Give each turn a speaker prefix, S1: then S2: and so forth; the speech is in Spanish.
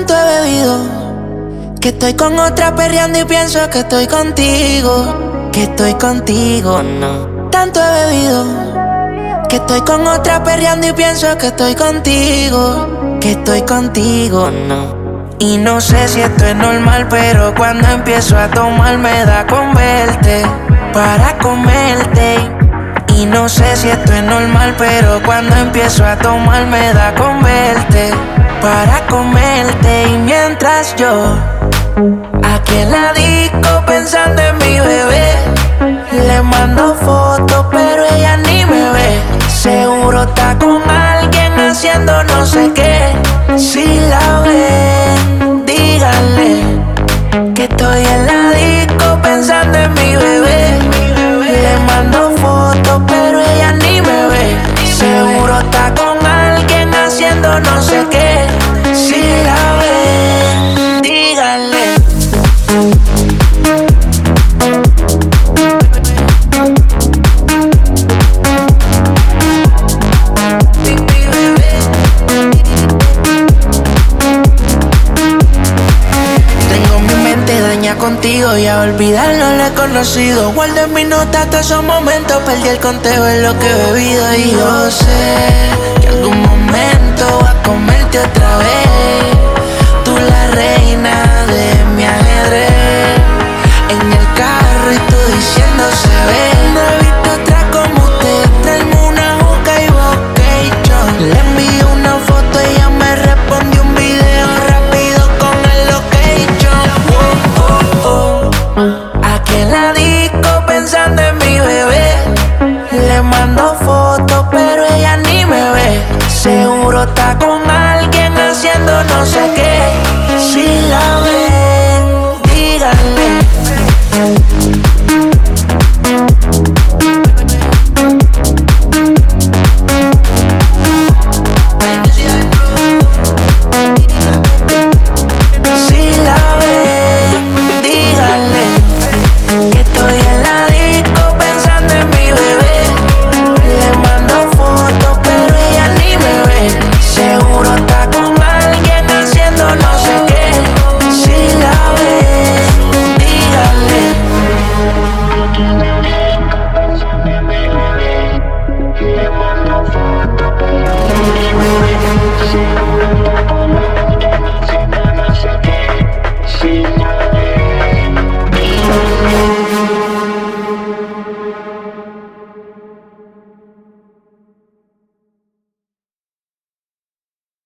S1: Tanto he bebido que estoy con otra perreando y pienso que estoy contigo. Que estoy contigo, no. Tanto he bebido que estoy con otra perreando y pienso que estoy contigo. Que estoy contigo, no. Y no sé si esto es normal, pero cuando empiezo a tomar me da con verte para comerte. Y no sé si esto es normal, pero cuando empiezo a tomar me da con verte para comerte. Y mientras yo aquí en la disco pensando en mi bebé, le mando fotos pero ella ni me ve. Seguro está con alguien haciendo no sé qué. Si la ven, díganle que estoy en la disco pensando en mi bebé. Le mando fotos pero ella ni me ve. Seguro está con alguien haciendo no sé qué. Si la ven, díganle. Contigo y a olvidarlo lo he conocido. Guardé mis notas todos esos momentos. Perdí el conteo en lo que he bebido. Y yo sé que algún momento voy a comerte otra vez. Tú la reina de mi ajedrez. En el carro y tú diciendo se ve. No he visto otra como usted. Traeme una juca y vocation. Le envié una foto y ella me respondió un video rápido con el location. Aquí en la disco pensando en mi bebé. Le mando fotos pero ella ni me ve. Seguro está con alguien haciendo no sé qué. Si la ven, díganle.
S2: Sí.